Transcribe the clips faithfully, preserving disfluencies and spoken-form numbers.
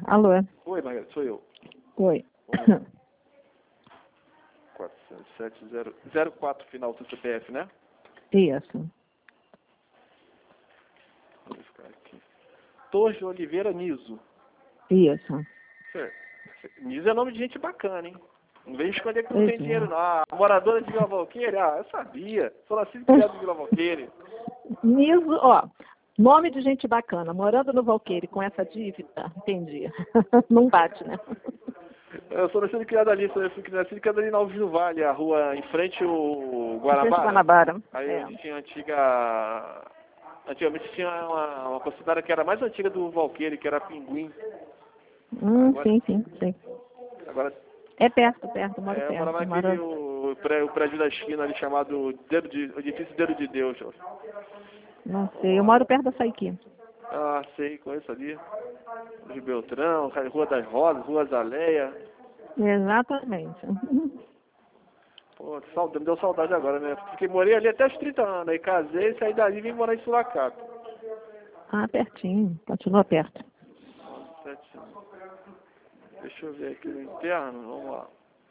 Alô? Oi, Margarida, sou eu. Oi. quatrocentos e setenta zero quatro final do C P F, né? Isso. Vamos ficar aqui. Torres de Oliveira Niso. Isso. Certo. Niso é nome de gente bacana, hein? Não vem esconder que não Pois tem é. dinheiro, não. Ah, moradora de Vila Valqueire? Ah, eu sabia. Sou nascido e criado em Vila Valqueire. Niso, ó, nome de gente bacana, morando no Valqueire com essa dívida, entendi. Não bate, né? Eu sou nascido e criado ali, sou nascido e criado ali na Alves do Vale, a rua em frente ao Guanabara. Guanabara. Aí É. onde tinha a antiga... Antigamente tinha uma, uma concessionária que era a mais antiga do Valqueire, que era a Pinguim. Hum, Agora, sim, sim, sim. agora É perto, perto, moro é, eu morava perto. naquele Moro... o, pré- o prédio da esquina ali chamado Dedo de, o edifício Dedo de Deus. Ó. Não sei, eu moro perto da Saiqui. Ah, sei, conheço ali. De Beltrão, Rua das Rosas, Rua Azaleia. Exatamente. Pô, saudade, me deu saudade agora, né? Porque morei ali até os trinta anos, aí casei, saí dali e vim morar em Sulacata. Ah, pertinho, continua perto. Sete anos. Deixa eu ver aqui no interno, vamos lá.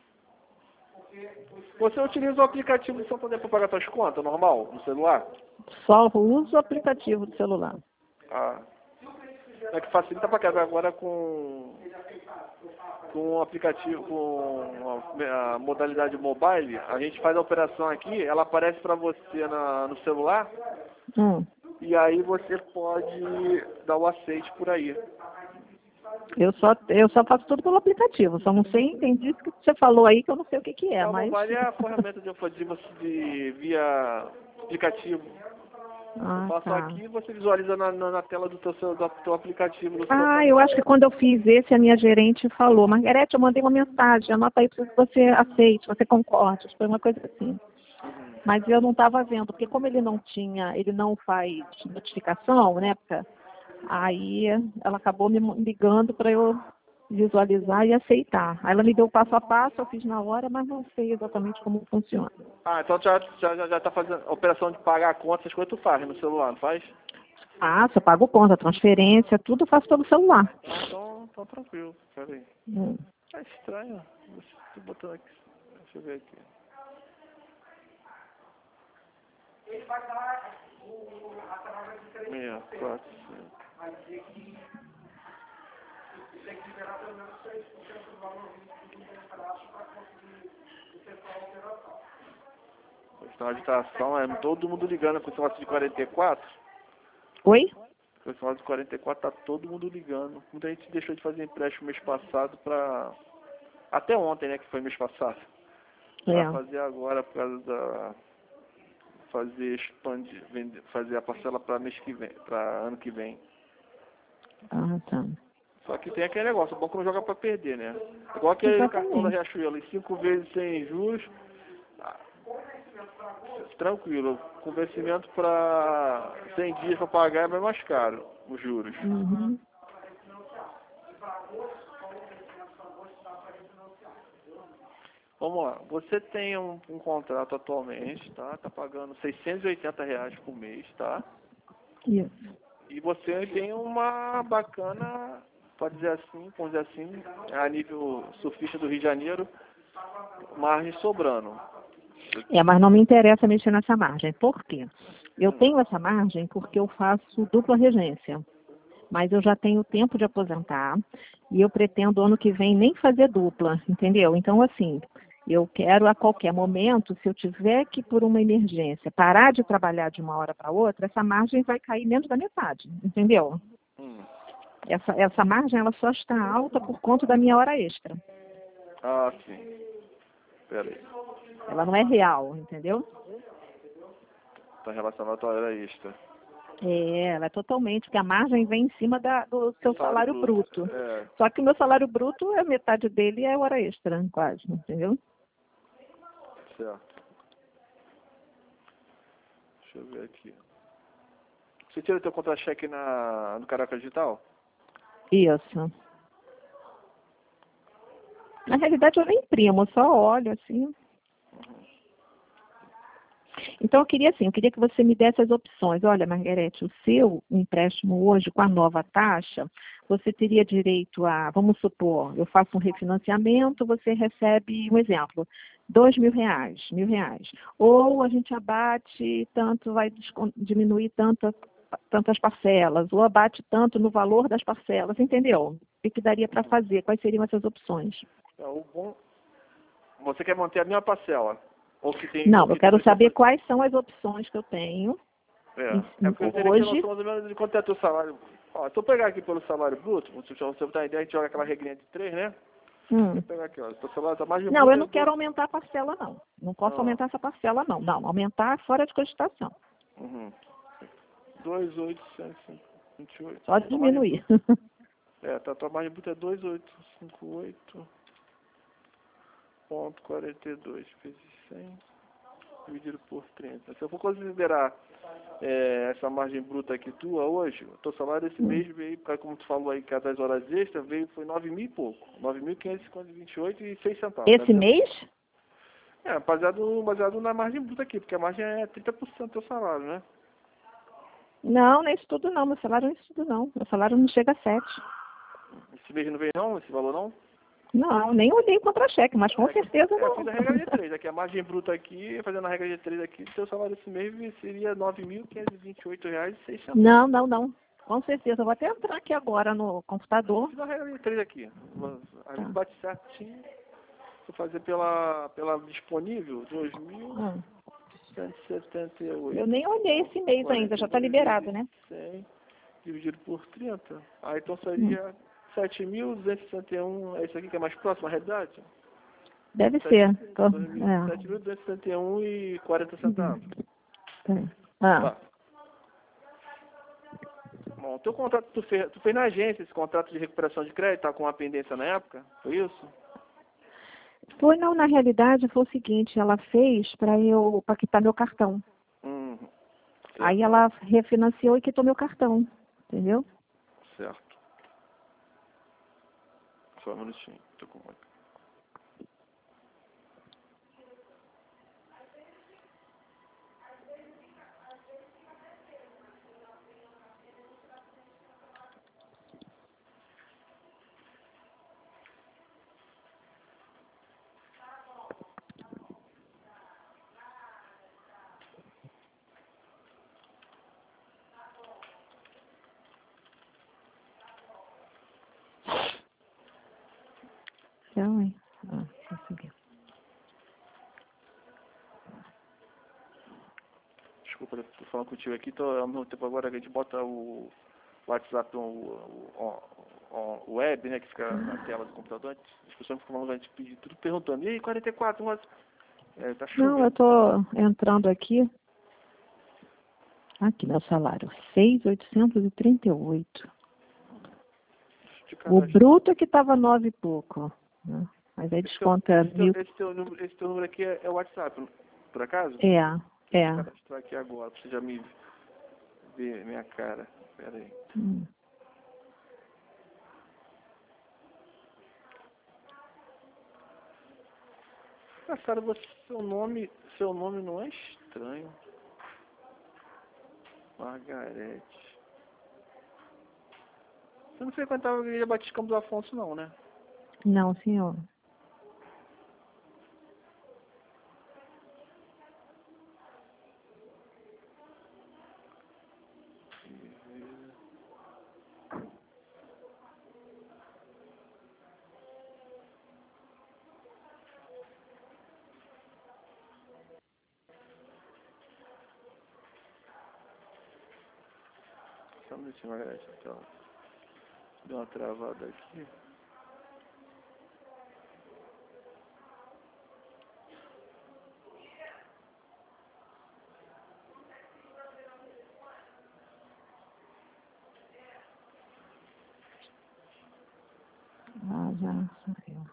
Você utiliza o aplicativo do Santander para pagar suas contas, normal, no celular? Só uso o aplicativo do celular. Ah, é que facilita pra caramba agora com com o aplicativo, com a, a modalidade mobile, a gente faz a operação aqui, ela aparece para você na, no celular Hum. e aí você pode dar o aceite por aí. Eu só, eu só faço tudo pelo aplicativo, só não sei, entendi isso que você falou aí, que eu não sei o que, que é, A mas... mobile é a ferramenta de, de você de, via aplicativo. Eu Ah, faço tá. aqui e você visualiza na, na, na tela do teu, seu- do teu aplicativo do Ah, Santander. eu acho que quando eu fiz esse, a minha gerente falou, Margarete, eu mandei uma mensagem, anota aí para você aceite, você concorde, foi uma coisa assim. Mas eu não estava vendo, porque como ele não tinha, ele não faz notificação, né? Porque aí ela acabou me ligando para eu visualizar e aceitar. Aí ela me deu o passo a passo, eu fiz na hora, mas não sei exatamente como funciona. Ah, então já, já, já já tá fazendo a operação de pagar a conta, essas coisas tu faz no celular, não faz? Ah, eu pago conta, transferência, tudo eu faço pelo celular. Ah, então, então tranquilo, peraí. Hum. É estranho, tô botando aqui, deixa eu ver aqui. Meia, quatro, cinco. Questão de agitação, é todo mundo ligando com esse negócio de quarenta e quatro. Oi? Com esse negócio de quarenta e quatro tá todo mundo ligando. Muita gente deixou de fazer empréstimo mês passado pra... Até ontem, né, que foi mês passado. Pra É. fazer agora por causa da... Fazer expandir, vender, fazer a parcela para mês que vem, para ano que vem. Ah, tá. Só que tem aquele negócio, o banco não joga para perder, né? Igual aquele cartão da Exatamente. Riachuelo, em cinco vezes sem juros, ah, tranquilo. Com vencimento para cem dias para pagar é bem mais caro, os juros. Uhum. Vamos lá, você tem um, um contrato atualmente, tá? Tá pagando seiscentos e oitenta reais por mês, tá? Isso. E você tem uma bacana, pode dizer assim, vamos dizer assim, a nível surfista do Rio de Janeiro, margem sobrando. É, mas não me interessa mexer nessa margem. Por quê? Eu Hum. tenho essa margem porque eu faço dupla regência. Mas eu já tenho tempo de aposentar e eu pretendo ano que vem nem fazer dupla, entendeu? Então, assim, eu quero a qualquer momento, se eu tiver que, por uma emergência, parar de trabalhar de uma hora para outra, essa margem vai cair menos da metade, entendeu? Hum. Essa, essa margem, ela só está alta por conta da minha hora extra. Ah, sim. Pera aí. Ela não é real, entendeu? Está relacionado à tua hora extra. É, ela é totalmente, porque a margem vem em cima da, do seu Salário salário bruto. bruto. É, Só que o meu salário bruto, é metade dele é hora extra, quase, entendeu? certo. Deixa eu ver aqui. Você tira teu contra-cheque na, no Caraca Digital? Isso. Na realidade, eu nem imprimo, eu só olho assim. Então, eu queria assim, eu queria que você me desse as opções. Olha, Margarete, o seu empréstimo hoje, com a nova taxa, você teria direito a, vamos supor, eu faço um refinanciamento, você recebe, um exemplo, dois mil reais, mil reais. Ou a gente abate tanto, vai diminuir tanto, tantas parcelas, ou abate tanto no valor das parcelas, entendeu? O que daria para fazer? Quais seriam essas opções? É, o bom... Você quer manter a mesma parcela? Ou que tem, Não, ou que eu quero tem saber quais são as opções que eu tenho É, é porque eu teria que ter hoje. noção mais ou menos de quanto é teu salário. Ó, se eu pegar aqui pelo salário bruto, se você botar uma ideia, a gente joga aquela regrinha de três, né? Hum. Vou pegar aqui, ó. Teu salário tá mais de Não, eu bruto, não é quero do... aumentar a parcela, não. Não posso Ah, aumentar essa parcela, não. Não, aumentar fora de cogitação. uhum. dois mil oitocentos e vinte e oito. Só Tua margem diminuir. bruta- É, tá, tua margem bruta é dois mil oitocentos e cinquenta e oito ponto quarenta e dois vezes cem dividido por trinta. Se eu for considerar é, essa margem bruta aqui tua hoje, o teu salário esse mês veio, como tu falou aí, que das horas extras, veio, foi nove mil e pouco. nove mil quinhentos e vinte e oito e seis centavos. Esse mês? É, baseado, baseado na margem bruta aqui, porque a margem é trinta por cento do teu salário, né? Não, nem isso tudo não. Meu salário não é isso tudo não. Meu salário não chega a sete. Esse mês não veio não, esse valor não? Não, nem olhei o contra-cheque, mas com É, certeza é, eu não. fiz a regra de três, aqui a margem bruta aqui, fazendo a regra de três aqui, teu salário esse mês seria nove mil quinhentos e vinte e oito reais e seis centavos. Não, não, não. Com certeza. Eu vou até entrar aqui agora no computador. Fiz a regra de três aqui. A gente Tá. bate certinho. Vou fazer pela, pela disponível, Hum. dois mil cento e setenta e oito. Eu nem olhei esse mês ainda, já está liberado, né? cem dividido por trinta. Ah, então Hum. seria sete mil duzentos e sessenta e um. É isso aqui que é mais próximo à realidade? Deve ser. Tô- sete mil duzentos e sessenta e um e quarenta centavos. é. Ah. Tá. Bom, teu contrato, tu fez, tu fez na agência esse contrato de recuperação de crédito, tá com uma pendência na época? Foi isso? Foi, não, na realidade foi o seguinte, ela fez para eu, para quitar meu cartão. Hum, Aí certo. ela refinanciou e quitou meu cartão, entendeu? Certo. Só um minutinho. Tô com... Então, hein? Ah, consegui. Desculpa, eu tô falando contigo aqui, tô, ao mesmo tempo agora que a gente bota o WhatsApp, o, o, o, o web, né, que fica na tela do computador, as pessoas ficam falando, a gente pedir tudo perguntando, e aí, quarenta e quatro, mas... É, tá chovendo. Não, eu tô entrando aqui. Aqui, meu salário, seis mil oitocentos e trinta e oito. O bruto é que estava nove e pouco, né? Mas aí desconta esse, mil. teu, esse, teu número, esse teu número aqui é, é o WhatsApp, por acaso? É, é. Vou cadastrar aqui agora, pra você já me ver minha cara. Pera aí. Hum. Engraçado, você, seu nome, seu nome não é estranho. Margarete. Você não frequentava a igreja Batista Campos Afonso não, né? Não, senhor. Só um minutinho, Margarete. Então, deu uma travada aqui. Ah, já saiu.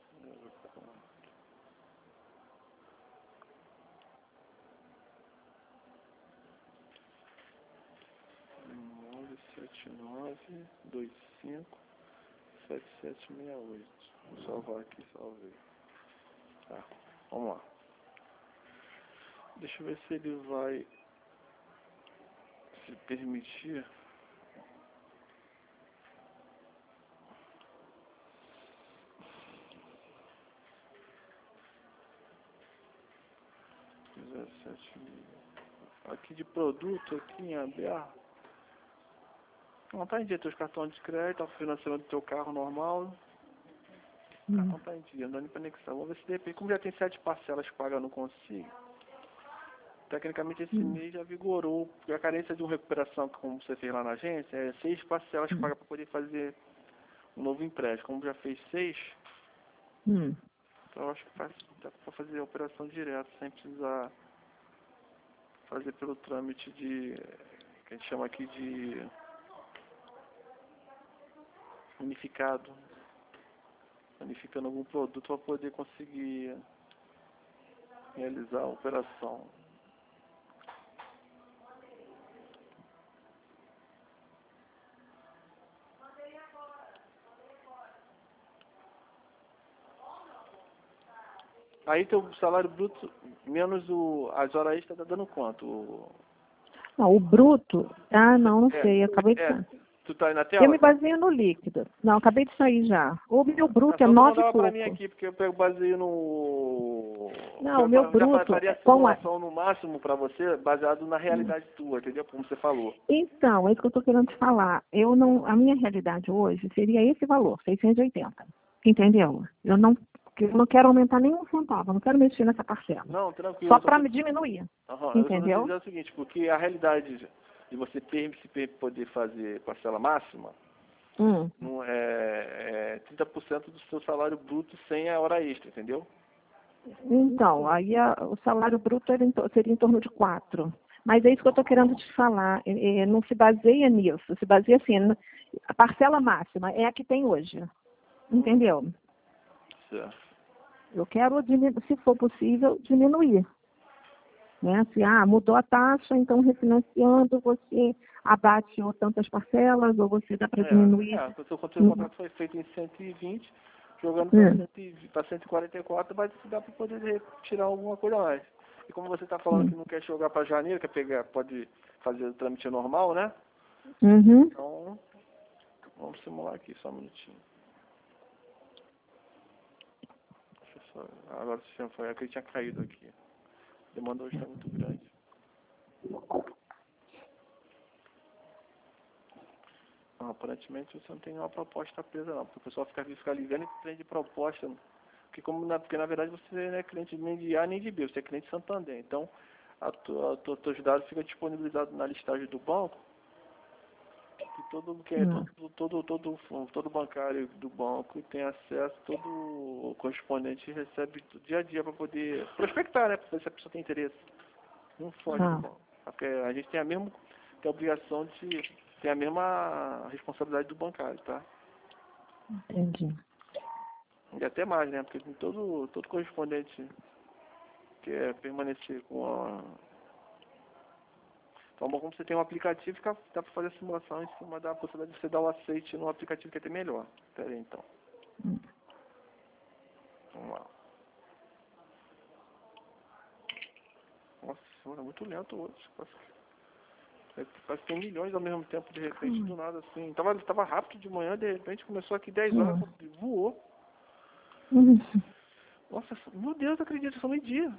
nove sete nove dois cinco sete sete seis oito. Vou salvar aqui, salvei. Tá, vamos lá. Deixa eu ver se ele vai se permitir. dezessete mil. Aqui de produto, aqui em aberto. Não tá em dia teus cartões de crédito, o financiamento do teu carro normal. O Hum. cartão tá em dia, não dá nem pra anexar. Vamos ver se de repente, como já tem sete parcelas que paga, eu não consigo. Tecnicamente esse Hum. mês já vigorou, porque a carência de uma recuperação, como você fez lá na agência, é seis parcelas que Hum. paga para poder fazer um novo empréstimo. Como já fez seis, Hum. então eu acho que faz, dá para fazer a operação direto, sem precisar fazer pelo trâmite de, que a gente chama aqui de unificado, unificando algum produto para poder conseguir realizar a operação. Aí teu salário bruto menos o, as horas extras tá dando quanto? O- Não, o bruto, ah, não, não É, sei, acabei de é, sair. tu tá aí na Eu tela? me baseio no líquido. Não, acabei de sair já. O meu Ah, bruto é só tu nove e mandava pra mim pouco. aqui, porque eu pego baseio no... Não, o Eu meu fa- já fa- bruto, faria a com a... simulação no máximo pra você, baseado na realidade tua, entendeu? Como você falou. Então, é isso que eu estou querendo te falar. Eu não, a minha realidade hoje seria esse valor, seiscentos e oitenta. Entendeu? Eu não, eu não quero aumentar nenhum centavo, eu não quero mexer nessa parcela. Não, tranquilo. Só Eu só para tô, me diminuir. aham, eu só tô Entendeu? dizendo o seguinte, porque a realidade de você per- se per- poder fazer parcela máxima, Hum. não é, é trinta por cento do seu salário bruto sem a hora extra, entendeu? Então, aí a- o salário bruto era em to- seria em torno de quatro. Mas é isso que eu estou querendo te falar. É, é, não se baseia nisso. Se baseia assim, n- a parcela máxima é a que tem hoje. Entendeu? Certo. Eu quero, diminu- se for possível, diminuir. Né? Se ah, mudou a taxa, então refinanciando, você abate ou tantas parcelas, ou você dá para É, diminuir. é, o seu contrato o Hum, contrato foi feito em cento e vinte, jogando para hum, cento e quarenta e quatro, vai dar para poder tirar alguma coisa a mais. E como você está falando hum. que não quer jogar para janeiro, quer pegar, pode fazer o trâmite normal, né? Uhum. Então, vamos simular aqui, só um minutinho. Deixa eu só, agora o sistema foi, é que ele tinha caído aqui. A demanda hoje está muito grande. Não, aparentemente você não tem nenhuma proposta presa não, porque o pessoal fica, fica ligando e prende proposta. Porque, como na, porque na verdade você não é cliente nem de A nem de B, você é cliente Santander. Então, a tua, a tua, teus dados ficam disponibilizados na listagem do banco, que todo, que é, Hum. todo, todo, todo, todo bancário do banco tem acesso, todo correspondente recebe do dia a dia para poder prospectar, né? Para ver se a pessoa tem interesse. Não foge do Ah, banco. Porque a gente tem a mesma tem a obrigação de tem a mesma responsabilidade do bancário, tá? entendi. E até mais, né? Porque tem todo, todo correspondente quer permanecer com a... Então, bom, como você tem um aplicativo, fica, dá para fazer a simulação em cima da possibilidade de você dar o aceite no aplicativo que é até melhor. Espera aí, então. Hum. Vamos lá. Nossa senhora, é muito lento hoje. Parece que, é, parece que tem milhões ao mesmo tempo, de repente, do nada, assim. Tava, tava rápido de manhã, de repente começou aqui dez horas, Hum. voou. Hum. Nossa, meu Deus, acredito, só meio-dia.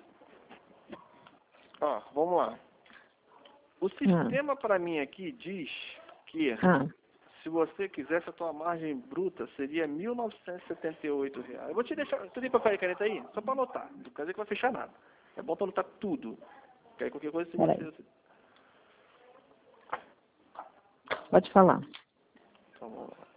Ó, vamos lá. O Ah, sistema para mim aqui diz que ah, se você quisesse a tua margem bruta seria mil novecentos e setenta e oito reais. Eu vou te deixar, tu tem papel e caneta aí? Só para anotar, não quer dizer que vai fechar nada. É bom tu anotar tudo. Que aí qualquer coisa se peraí. você... Pode falar. Então vamos lá.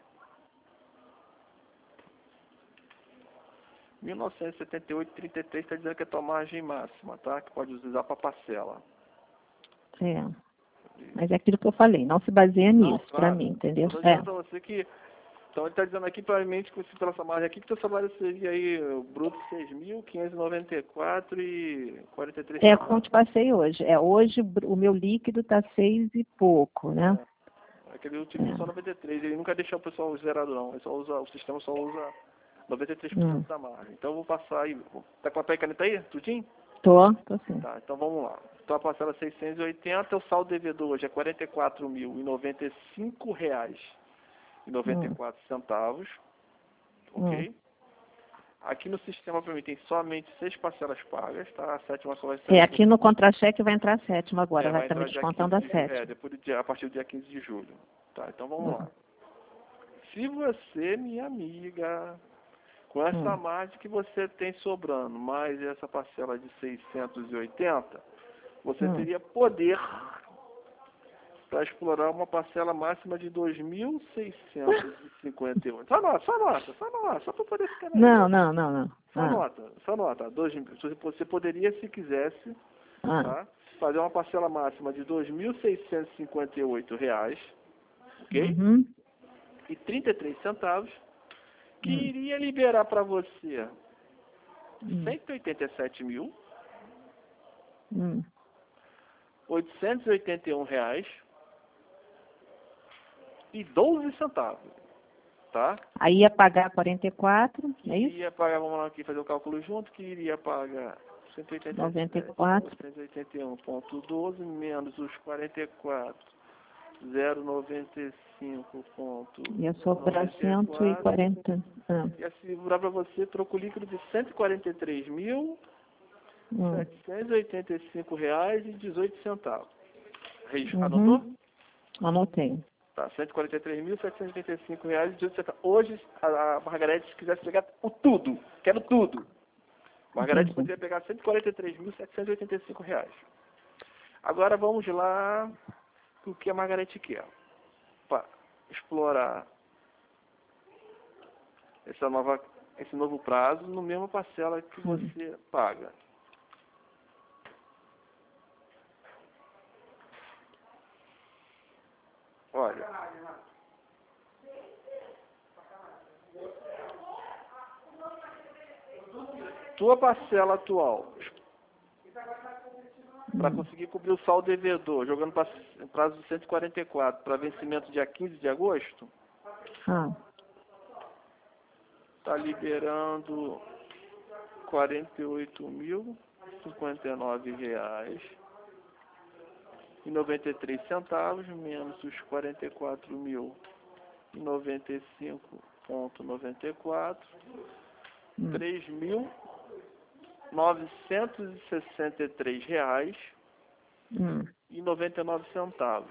mil novecentos e setenta e oito vírgula trinta e três está dizendo que é a tua margem máxima, tá? Que pode usar para parcela. É. Mas é aquilo que eu falei, não se baseia Não, nisso, para claro. mim, entendeu? Eu tô É. dizendo para você que então ele está dizendo aqui, provavelmente, que pela essa margem aqui, que o teu salário seria aí, o bruto, seis mil quinhentos e noventa e quatro reais e quarenta e três É centavos. como eu te passei hoje. É, hoje o meu líquido está seis e pouco, né? É. Aquele utilizou só É. noventa e três, ele nunca deixa o pessoal zerado não, ele só usa, o sistema só usa noventa e três por Hum. cento da margem. Então eu vou passar aí, tá com papel e caneta aí, tudinho? Tô, tô sim. Tá, então vamos lá. Então a parcela seiscentos e oitenta, o saldo devedor hoje é quarenta e quatro mil e noventa e cinco reais e noventa e quatro centavos, ok? Hum. Aqui no sistema para mim tem somente seis parcelas pagas, tá? A sétima só vai ser... É, aqui no contra-cheque vai entrar a sétima agora, é, vai vai estar me entrar dia descontando a quinze de, ju- é, sétima. depois do dia, a partir do dia quinze de julho. Tá, então vamos Hum. lá. Se você, minha amiga, com essa Hum. margem que você tem sobrando, mais essa parcela de seiscentos e oitenta, você Hum. teria poder para explorar uma parcela máxima de dois mil seiscentos e cinquenta e oito. Só nota, só nota, só nota, só para poder ficar na Não, linha. não, não, não. Só Ah, nota, só nota. Dois, você poderia, se quisesse, ah. tá, fazer uma parcela máxima de dois mil seiscentos e cinquenta e oito reais, ok? Uhum. E trinta e três centavos, que Hum. iria liberar para você Hum. cento e oitenta e sete mil, Hum. oitocentos e oitenta e um reais e doze centavos, tá? Aí ia pagar quarenta e quatro, Que é isso? iria pagar, vamos lá aqui fazer o cálculo junto, que iria pagar cento e oitenta e noventa e sete, quatro. oitocentos e oitenta e um vírgula doze menos os quarenta e quatro, zero vírgula noventa e cinco Ia sobrar cento e quarenta. Ah. ia segurar para você troco líquido de cento e quarenta e três mil, Hum. setecentos e oitenta e cinco reais e dezoito centavos. Uhum. Anotou? Anotei. Tá, cento e quarenta e três mil, setecentos e oitenta e cinco reais e dezoito centavos. Hoje, a, a Margarete, se quisesse pegar o tudo, quero tudo. Margarete Entendi. poderia pegar cento e quarenta e três mil, setecentos e oitenta e cinco reais. Agora vamos lá o que a Margarete quer. Para explorar essa nova, esse novo prazo no mesmo parcela que Hum. você paga. Olha, tua parcela atual, para Hum. conseguir cobrir o saldo devedor, jogando para prazo de cento e quarenta e quatro, para vencimento dia quinze de agosto, Ah. está liberando quarenta e oito mil, cinquenta e nove reais e noventa e três centavos, menos os quarenta e quatro mil e noventa e cinco vírgula noventa e quatro, Hum. três mil novecentos e sessenta e três reais Hum. e noventa e nove centavos.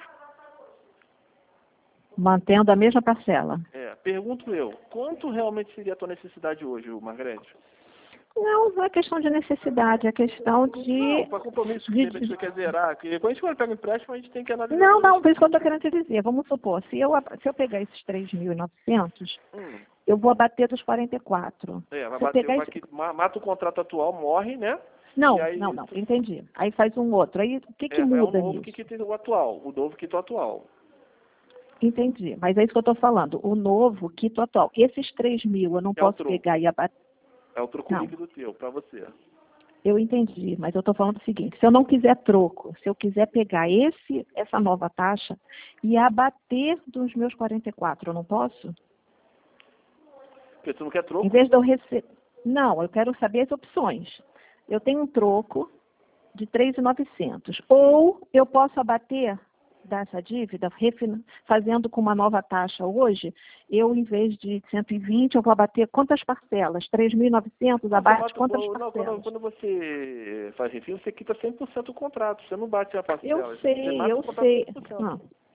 Mantendo a mesma parcela. É, pergunto eu, quanto realmente seria a tua necessidade hoje, Margarete? Não, não é questão de necessidade, é questão de... Não, para compromisso que de, de repente você quer zerar, que quando a gente vai pegar um empréstimo, a gente tem que analisar. Não, não, por isso que eu estou querendo te dizer. Vamos supor, se eu, se eu pegar esses três mil e novecentos, Hum, eu vou abater dos quarenta e quatro. é, vai Se eu bater, pegar vai esse... que ma- mata o contrato atual, morre, né? E Não, aí, não, não, entendi. Aí faz um outro. Aí o que, que é, é o muda novo nisso? que quita o atual, o novo quita o atual. Entendi, mas é isso que eu estou falando. O novo quito atual. Esses três mil eu não É o posso troco. pegar e abater. É o troco Não, líquido teu, para você. eu entendi, mas eu estou falando o seguinte, se eu não quiser troco, se eu quiser pegar esse, essa nova taxa e abater dos meus quarenta e quatro, eu não posso? Porque tu não quer troco? Em vez de eu receber... Não, eu quero saber as opções. Eu tenho um troco de três mil e novecentos. Ou eu posso abater dessa dívida, refin... fazendo com uma nova taxa hoje, eu, em vez de cento e vinte, eu vou abater quantas parcelas? três mil e novecentos, abate quantas não, parcelas? quando, quando você faz refil, você quita cem por cento do contrato. Você não bate a parcela. Eu Você sei, mata o eu contrato sei. cem por cento. Ah,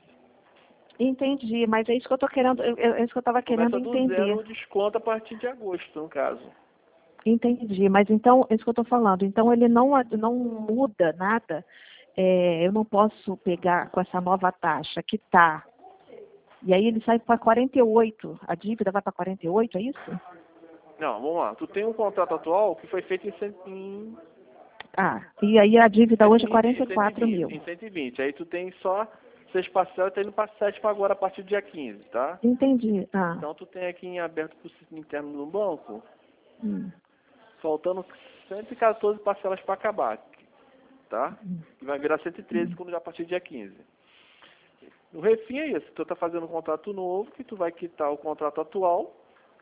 entendi, mas é isso que eu estou querendo, eu- eu- é isso que eu estava querendo Começa do entender. zero o desconto a partir de agosto, no caso. Entendi, mas então, é isso que eu estou falando. Então, ele não, não muda nada. É, eu não posso pegar com essa nova taxa que está. E aí ele sai para quarenta e oito. A dívida vai para quarenta e oito, é isso? Não, vamos lá. Tu tem um contrato atual que foi feito em, cem- em Ah, e aí a dívida hoje é cento e quarenta e vinte, quatro mil. em cento e vinte. Aí tu tem só seis parcelas, tá indo para sete para agora a partir do dia quinze, tá? Entendi. Ah, Então tu tem aqui em aberto para o sistema interno do banco, hum, faltando cento e quatorze parcelas para acabar, tá? Que vai virar cento e treze quando já a partir do dia quinze. O refim é isso, tu tá fazendo um contrato novo, que tu vai quitar o contrato atual,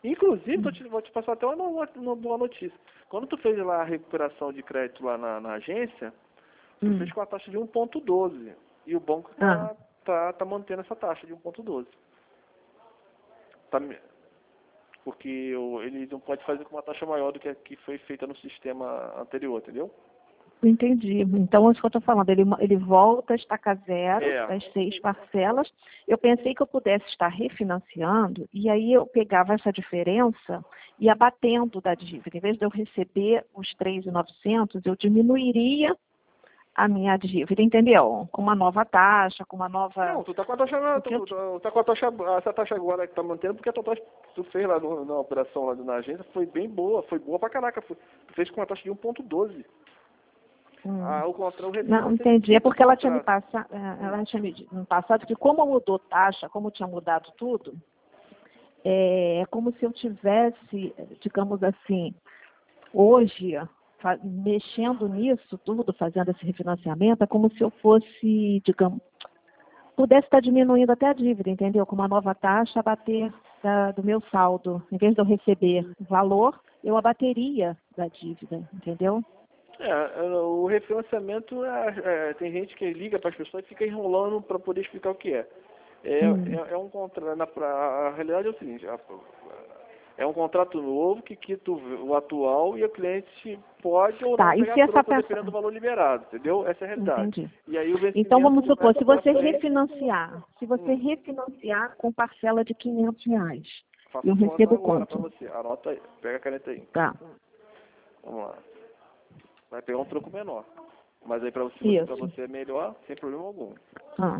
Inclusive, vou te, vou te passar até uma, uma, uma boa notícia. Quando tu fez lá a recuperação de crédito lá na, na agência, tu Hum. fez com a taxa de um ponto doze. E o banco tá, Ah. tá, tá mantendo essa taxa de um ponto doze. Tá, me- porque o, ele não pode fazer com uma taxa maior do que a que foi feita no sistema anterior, entendeu? Entendi. Então, é isso que eu estou falando. Ele, ele volta a estaca zero É. das seis parcelas. Eu pensei que eu pudesse estar refinanciando e aí eu pegava essa diferença e ia batendo da dívida. Em vez de eu receber os três mil e novecentos, eu diminuiria a minha dívida, entendeu? Com uma nova taxa, com uma nova... Não, tu tá com a taxa, Porque eu tu, tu, tá com a taxa, essa taxa agora que tá mantendo, porque a tua taxa que tu fez lá no, na operação lá na agência foi bem boa, foi boa pra caraca. Foi, tu fez com uma taxa de um ponto doze. Hum. Ah, o contrato Não, refinancia entendi. É porque ela tinha me contrato. passado, ela tinha me dito no passado que como mudou taxa, como tinha mudado tudo, é é como se eu tivesse, digamos assim, hoje, fa- mexendo nisso tudo, fazendo esse refinanciamento, é como se eu fosse, digamos, pudesse estar diminuindo até a dívida, entendeu? Com uma nova taxa, abater da- do meu saldo. Em vez de eu receber valor, eu abateria da dívida, entendeu? É, é, o refinanciamento, é, é, tem gente que liga para as pessoas e fica enrolando para poder explicar o que é. É, Hum. é, é um contrato, na, pra, a realidade é o seguinte, a- é um contrato novo que quita o, o atual e o cliente pode ou não Tá, e pegar se essa troca dependendo do pessoa... valor liberado, entendeu? Essa é a realidade. Entendi. E aí o Então, vencimento vamos supor, começa se pra você frente. refinanciar, se você Hum, refinanciar com parcela de quinhentos reais, faço eu a conta recebo agora para quanto? você. Anota aí, pega a caneta aí. Tá, Vamos lá. Vai pegar um troco menor. Mas aí para você, pra isso. você é melhor, sem problema algum. Ah,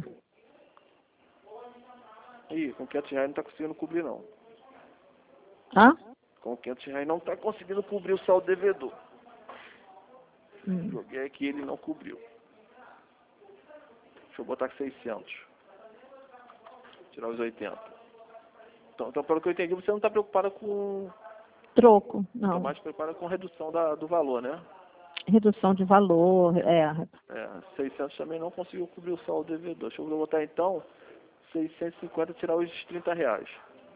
Ih, com quinhentos reais não tá conseguindo cobrir não. hã? Com quinhentos reais não tá conseguindo cobrir o saldo devedor. Hum. Joguei aqui, ele não cobriu. Deixa eu botar seiscentos. Tirar os oitenta. Então, então pelo que eu entendi, você não está preocupada com... Troco, Está não. mais preocupada com redução da, do valor, né? Redução de valor, é. É, seiscentos também não conseguiu cobrir o saldo devedor. Deixa eu botar então seiscentos e cinquenta, tirar os trinta reais.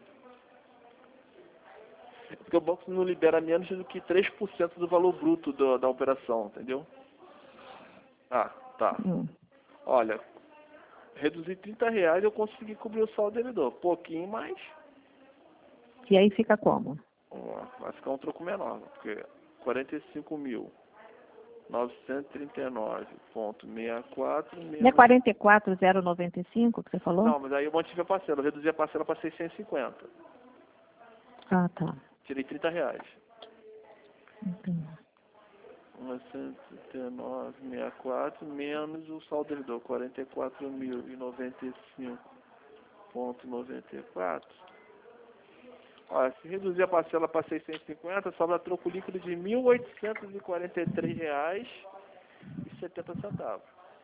Porque o banco não libera menos do que três por cento do valor bruto do, da operação, entendeu? Ah, tá. Hum. Olha, reduzir trinta reais eu consegui cobrir o saldo devedor. Pouquinho mais. E aí fica como? Vamos lá, vai ficar um troco menor, porque quarenta e cinco mil novecentos e trinta e nove vírgula sessenta e quatro menos... Não é quarenta e quatro mil e noventa e cinco que você falou? Não, mas aí eu mantive a parcela, eu reduzi a parcela para seiscentos e cinquenta. Ah, tá. Tirei trinta reais. Entendi. novecentos e trinta e nove vírgula sessenta e quatro menos o saldo devedor, quarenta e quatro mil e noventa e cinco vírgula noventa e quatro. Olha, se reduzir a parcela para seiscentos e cinquenta, sobra troco líquido de mil oitocentos e quarenta e três reais e setenta centavos.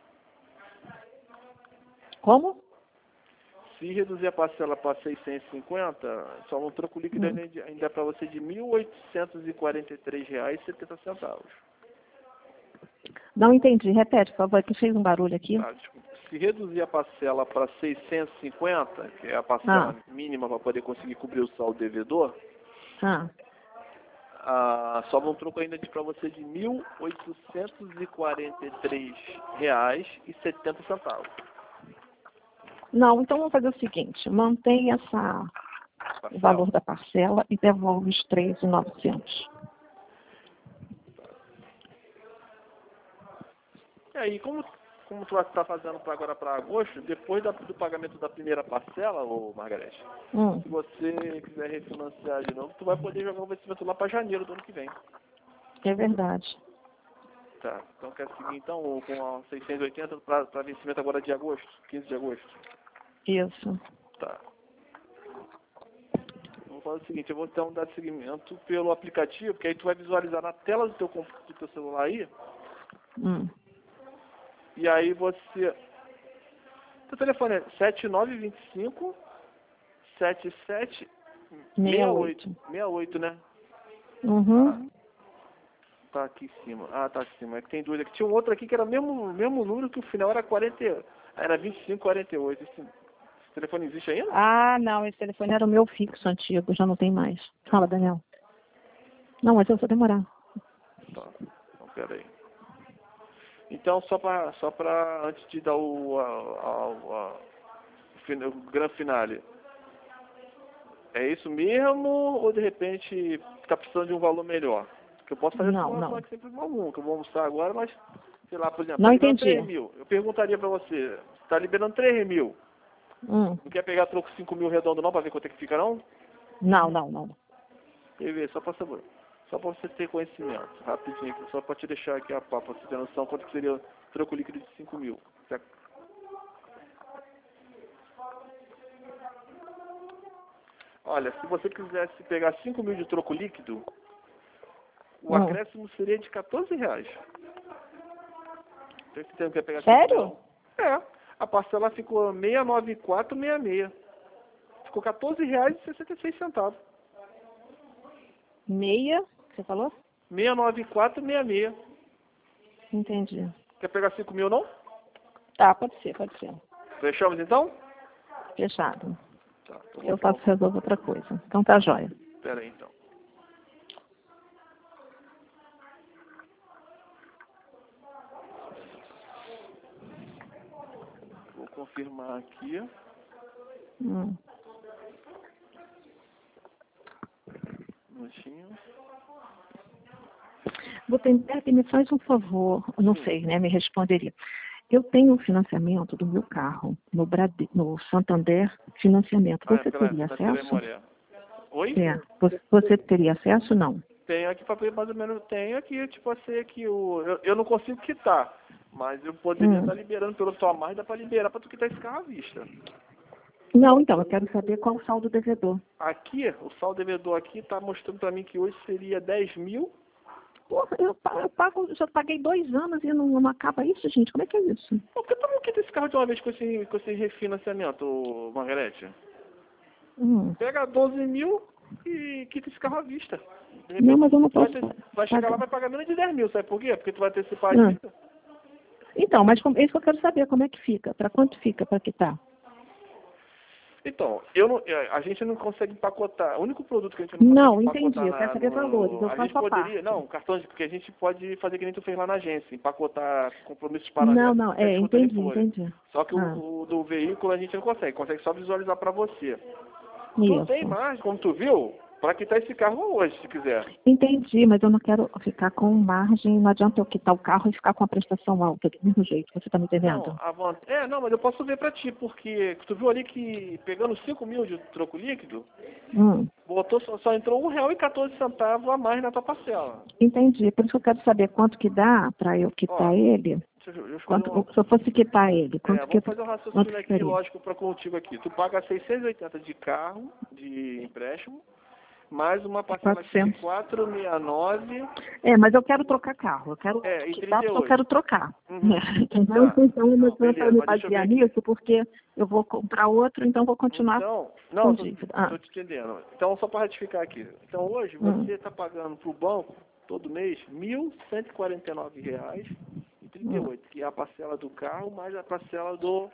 Como? Se reduzir a parcela para seiscentos e cinquenta, sobra um troco líquido Hum. ainda ainda para você de mil oitocentos e quarenta e três reais e setenta centavos. Não entendi. Repete, por favor, que fez um barulho aqui. Ah, desculpa. Se reduzir a parcela para seiscentos e cinquenta, que é a Ah, parcela mínima para poder conseguir cobrir o saldo devedor, ah. ah, sobra um troco ainda para você de mil oitocentos e quarenta e três reais e setenta centavos. Não, então vamos fazer o seguinte, mantém essa, o Parcela. valor da parcela e devolve os três mil e novecentos. E aí, como, como tu vai estar fazendo pra agora para agosto, depois da- do pagamento da primeira parcela, ô Margarete, Hum. se você quiser refinanciar de novo, tu vai poder jogar o vencimento lá para janeiro do ano que vem. É verdade. Tá, então quer seguir então com a seiscentos e oitenta para vencimento agora de agosto, quinze de agosto. Isso. Tá. Vamos fazer o seguinte, eu vou então dar seguimento pelo aplicativo, porque aí tu vai visualizar na tela do teu, comp- do teu celular aí, Hum. e aí você... Teu telefone é sete nove dois cinco, sete sete seis oito. sessenta e oito. sessenta e oito, né? Uhum. Tá aqui em cima. Ah, tá aqui em cima. É que tem dois aqui. Tinha um outro aqui que era o mesmo, mesmo número que o final era quarenta, era vinte e cinco, quarenta e oito. Esse, telefone existe ainda? Ah, não, esse telefone era o meu fixo antigo, já não tem mais. Fala, Daniel. Não, mas eu vou demorar. Tá, então peraí. Então, só para, só para antes de dar o, a, a, a, o grande finale, é isso mesmo ou de repente está precisando de um valor melhor? Que eu posso fazer essa Não, simulação não. aqui sempre algum, que eu vou almoçar agora, mas, sei lá, por exemplo, Não tá liberando entendi. três mil. Eu perguntaria para você, está liberando três mil, Hum. não quer pegar troco cinco mil redondo não, para ver quanto é que fica não? Não, não, não. Quer ver, só para saber. Só para você ter conhecimento, rapidinho aqui, só para te deixar aqui a pá, para você ter noção quanto que seria o troco líquido de cinco mil. Certo? Olha, se você quisesse pegar cinco mil de troco líquido, o Hum. acréscimo seria de quatorze reais. Você tem que pegar Sério? É, a parcela ficou seiscentos e noventa e quatro reais e sessenta e seis. Ficou quatorze reais e sessenta e seis centavos. Meia, você falou? seiscentos e noventa e quatro reais e sessenta e seis. Entendi. Quer pegar cinco mil não? Tá, pode ser, pode ser. Fechamos então? Fechado. Tá, então Eu vou falar- faço resolver outra coisa. Então tá jóia. Pera aí então. Vou confirmar aqui. Hum. Um minutinho. Gutenberg, me faz um favor, eu não sei, né? Me responderia. Eu tenho um financiamento do meu carro no, Brade... no Santander Financiamento. Ah, é Você pela, teria na Tele acesso? Moré. Oi? É. Você- Você teria acesso? Não. Tenho aqui para mais ou menos, tenho aqui, tipo assim, que o. Eu, eu não consigo quitar, mas eu poderia Hum. estar liberando pelo sua mais, dá para liberar para tu quitar esse carro à vista. Não, então, eu quero saber qual o saldo devedor. Aqui, o saldo devedor aqui está mostrando para mim que hoje seria dez mil. Porra, eu, pa- eu pago, já paguei dois anos e não, não acaba isso, gente? Como é que é isso? Por que tu não quita esse carro de uma vez com esse, com esse refinanciamento, Margarete? Hum. Pega doze mil e quita esse carro à vista. De repente, Não, mas eu não tu vai, posso ter, vai chegar lá e pagar. vai pagar menos de dez mil, sabe por quê? Porque tu vai ter esse par Ah. vista. Então, mas como, isso que eu quero saber, como é que fica? Para quanto fica para quitar? Então, eu não, a gente não consegue empacotar. O único produto que a gente não, Não, consegue entendi. empacotar Eu quero na, saber no, valores. Eu a gente faço a poderia, parte. não, cartão de, porque a gente pode fazer que nem tu fez lá na agência, empacotar compromissos Não, paralelos não, e é, desconto de entendi, folha. entendi. Só que Ah, o, o do veículo a gente não consegue, consegue só visualizar para você. Tu tem isso. margem, como tu viu, para quitar esse carro hoje, se quiser. Entendi, mas eu não quero ficar com margem, não adianta eu quitar o carro e ficar com a prestação alta, do mesmo jeito, você está me entendendo? Não, a vant... É, não, mas eu posso ver pra ti, porque tu viu ali que pegando cinco mil de troco líquido, Hum, botou, só, só entrou um real e quatorze centavos a mais na tua parcela. entendi, por isso que eu quero saber quanto que dá para eu quitar Ó, ele. deixa eu, deixa eu fazer Quanto, uma... se eu fosse quitar ele, É, quanto que vamos fazer um quanto raciocínio aqui, ficaria? lógico, para contigo aqui. Tu paga seiscentos e oitenta de carro, de empréstimo, mais uma parcela aqui de quatrocentos. quatrocentos e sessenta e nove, É, mas eu quero trocar carro, eu quero é, e quitar trinta e porque eu oito. quero trocar. Uhum. Entendeu? Tá. Então eu não Não, quero beleza, me mas deixa eu ver basear aqui. nisso porque eu vou comprar outro, então vou continuar Então, com não, tô, dívida. Ah, tô te entendendo. Então, só para ratificar aqui. Então, hoje, hum, você está pagando para o banco, todo mês, mil cento e quarenta e nove reais e trinta e hum, oito, que é a parcela do carro mais a parcela do,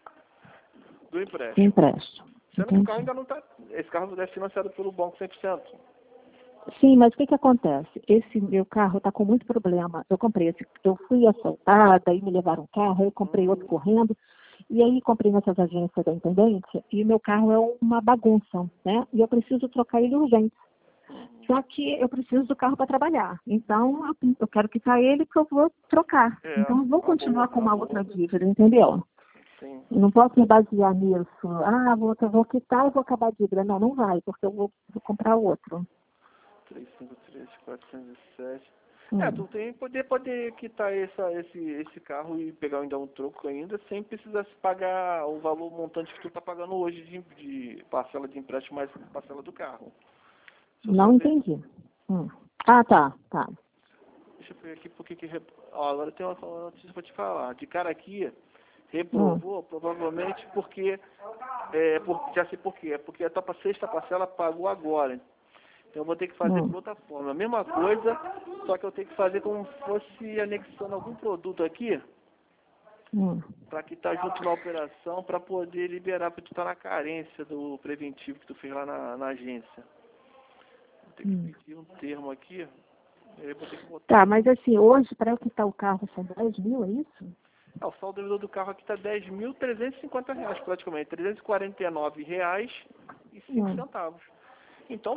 do empréstimo. empresto. Sendo que o Entendi. carro ainda não está... Esse carro é financiado pelo banco cem por cento. Sim, mas o que que acontece? Esse meu carro está com muito problema. Eu comprei esse, eu fui assaltada, aí me levaram um carro, eu comprei outro Hum, correndo, e aí comprei nessas agências da Intendente, e meu carro é uma bagunça, né? E eu preciso trocar ele urgente. Só que eu preciso do carro para trabalhar. Então, eu, eu quero quitar ele porque eu vou trocar. é, Então, eu vou uma boa, continuar com uma uma boa. outra dívida, entendeu? Sim. Eu não posso me basear nisso. Ah, vou, eu vou quitar e vou acabar a dívida. Não, não vai, porque eu vou, vou comprar outro. trezentos e cinquenta e três, quatrocentos e sete. Hum. É, tu tem poder, poder quitar essa, esse, esse carro e pegar ainda um troco ainda, sem precisar se pagar o valor montante que tu tá pagando hoje de, de parcela de empréstimo mais parcela do carro. Deixa eu só Não ver. entendi. Hum. Ah, tá, tá. Deixa eu ver aqui porque que... rep- Ó, agora tem uma uma notícia pra te falar. De cara aqui, Hum. reprovou, provavelmente porque... É, por, já sei por quê. É porque a tua sexta parcela pagou agora. Então eu vou ter que fazer Hum. por outra forma. A mesma coisa, só que eu tenho que fazer como se fosse anexando algum produto aqui. Hum. Para que tá junto na operação, para poder liberar, para tu estar tá na carência do preventivo que tu fez lá na, na agência. Vou ter que Hum. pedir um termo aqui. Eu vou ter que botar. Tá, mas assim, hoje, para eu quitar o carro, são dez mil, é isso? Ah, o saldo devedor do carro aqui está dez mil trezentos e cinquenta reais praticamente. trezentos e quarenta e nove reais e cinco Hum. centavos. Então,